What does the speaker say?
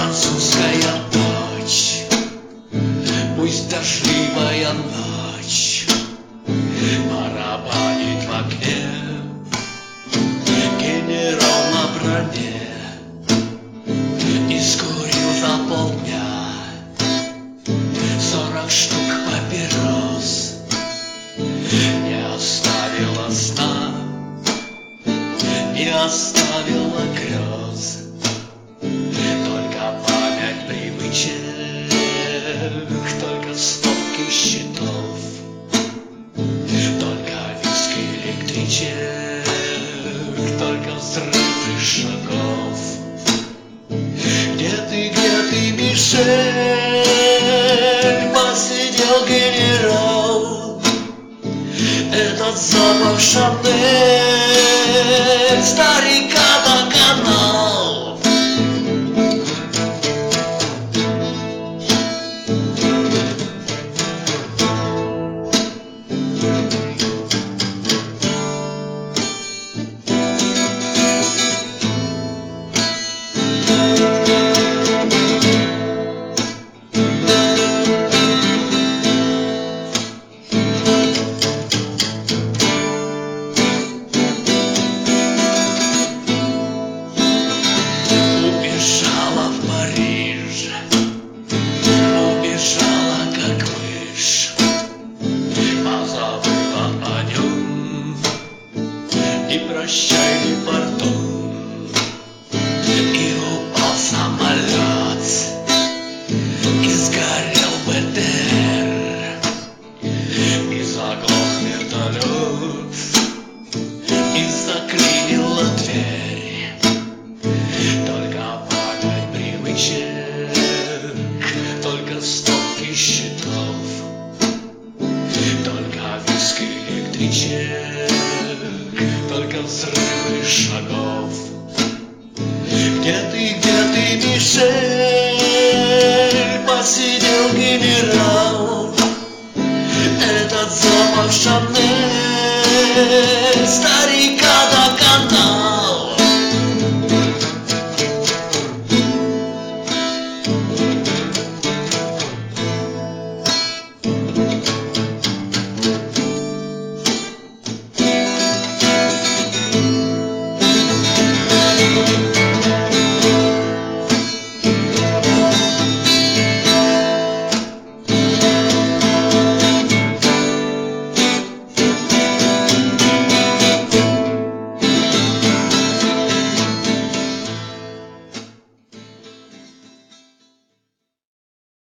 французская ночь, пусть дождливая ночь, барабанит в окне генерал на броне и скурил до полдня 40 штук папирос. Не оставила сна, не оставила грез, только память привычек, только стопки счетов, только виски электричек, только взрывы шагов. Где ты, Мишель? Посидел генерал. Этот запах Шанель старика догнал. И прощальный пардон, и упал самолет, и сгорел БТР, и заглох вертолет, и заклинила дверь. Только память привычек, только стопки счетов, только виск электричек, только взрывы шагов. Где ты, Мишель? Посидел генерал. Этот запах Шанель